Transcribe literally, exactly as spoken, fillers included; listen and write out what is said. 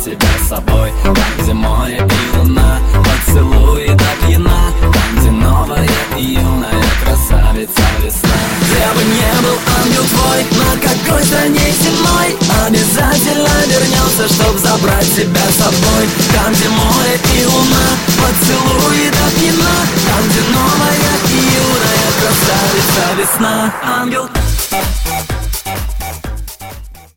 себя собой. Там, где море и луна, поцелуй до пьяна. Там, где новая и юная красавица весна. Где бы не был ангел твой, на какой стране земной, обязательно вернется, чтоб забрать тебя с собой. Там, где море и луна, поцелуй до пьяна. Там, где новая и юная красавица весна. Ангел